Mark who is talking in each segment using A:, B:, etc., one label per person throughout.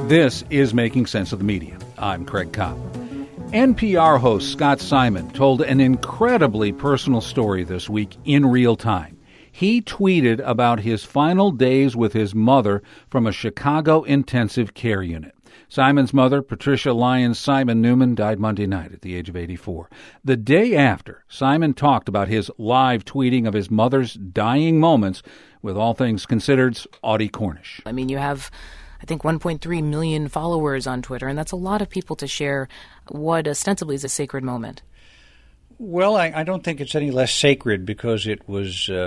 A: This is Making Sense of the Media. I'm Craig Kopp. NPR host Scott Simon told an incredibly personal story this week in real time. He tweeted about his final days with his mother from a Chicago intensive care unit. Simon's mother, Patricia Lyons Simon Newman, died Monday night at the age of 84. The day after, Simon talked about his live tweeting of his mother's dying moments with All Things Considered's Audie Cornish.
B: I mean, you have, I think, 1.3 million followers on Twitter, and that's a lot of people to share what ostensibly is a sacred moment.
C: Well, I don't think it's any less sacred because it was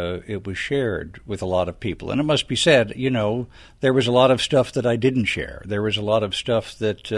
C: shared with a lot of people. And it must be said, you know, there was a lot of stuff that I didn't share. There was a lot of stuff that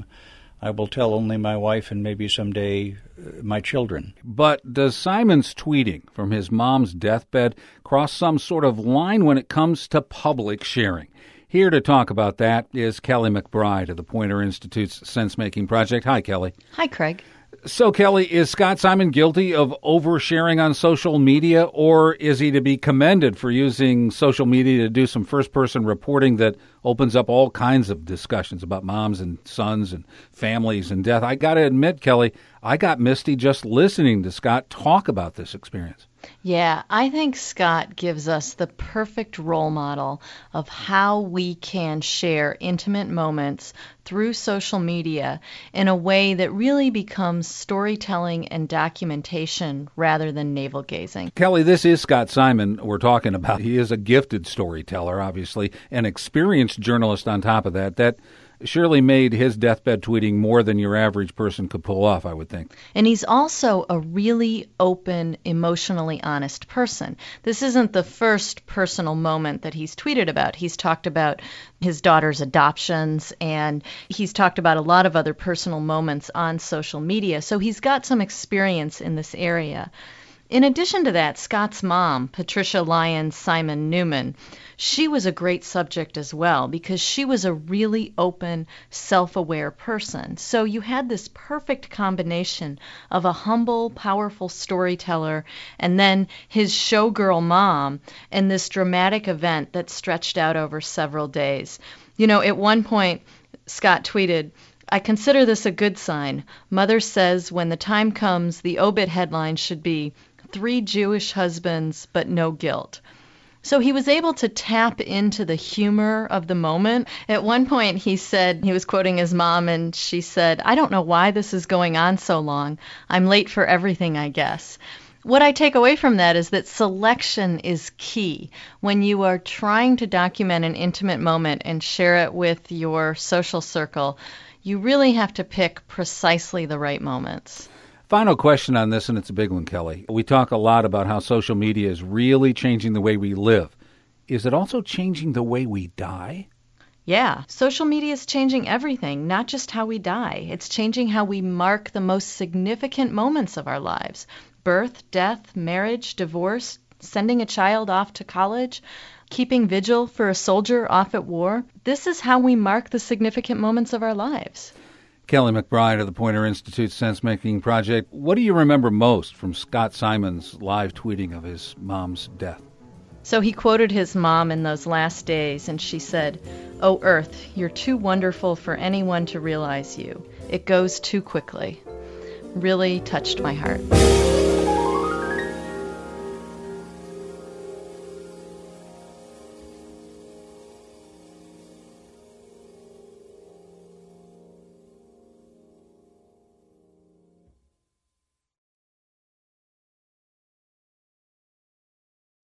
C: I will tell only my wife and maybe someday my children.
A: But does Simon's tweeting from his mom's deathbed cross some sort of line when it comes to public sharing? Here to talk about that is Kelly McBride of the Poynter Institute's Sense-Making Project. Hi, Kelly.
D: Hi, Craig.
A: So, Kelly, is Scott Simon guilty of oversharing on social media, or is he to be commended for using social media to do some first-person reporting that opens up all kinds of discussions about moms and sons and families and death? I got to admit, Kelly, I got misty just listening to Scott talk about this experience.
D: Yeah, I think Scott gives us the perfect role model of how we can share intimate moments through social media in a way that really becomes storytelling and documentation rather than navel-gazing.
A: Kelly, this is Scott Simon we're talking about. He is a gifted storyteller, obviously, an experienced journalist on top of that. That surely made his deathbed tweeting more than your average person could pull off, I would think.
D: And he's also a really open, emotionally honest person. This isn't the first personal moment that he's tweeted about. He's talked about his daughter's adoptions, and he's talked about a lot of other personal moments on social media. So he's got some experience in this area. In addition to that, Scott's mom, Patricia Lyons Simon Newman, she was a great subject as well because she was a really open, self-aware person. So you had this perfect combination of a humble, powerful storyteller and then his showgirl mom and this dramatic event that stretched out over several days. You know, at one point, Scott tweeted, "I consider this a good sign. Mother says when the time comes, the obit headline should be 3 Jewish husbands, but no guilt." So he was able to tap into the humor of the moment. At one point he said, he was quoting his mom, and she said, "I don't know why this is going on so long. I'm late for everything, I guess." What I take away from that is that selection is key. When you are trying to document an intimate moment and share it with your social circle, you really have to pick precisely the right moments.
A: Final question on this, and it's a big one, Kelly. We talk a lot about how social media is really changing the way we live. Is it also changing the way we die?
D: Yeah, social media is changing everything, not just how we die. It's changing how we mark the most significant moments of our lives. Birth, death, marriage, divorce, sending a child off to college, keeping vigil for a soldier off at war. This is how we mark the significant moments of our lives.
A: Kelly McBride of the Poynter Institute's Sense-Making Project. What do you remember most from Scott Simon's live tweeting of his mom's death?
D: So he quoted his mom in those last days, and she said, "Oh, Earth, you're too wonderful for anyone to realize you. It goes too quickly." Really touched my heart.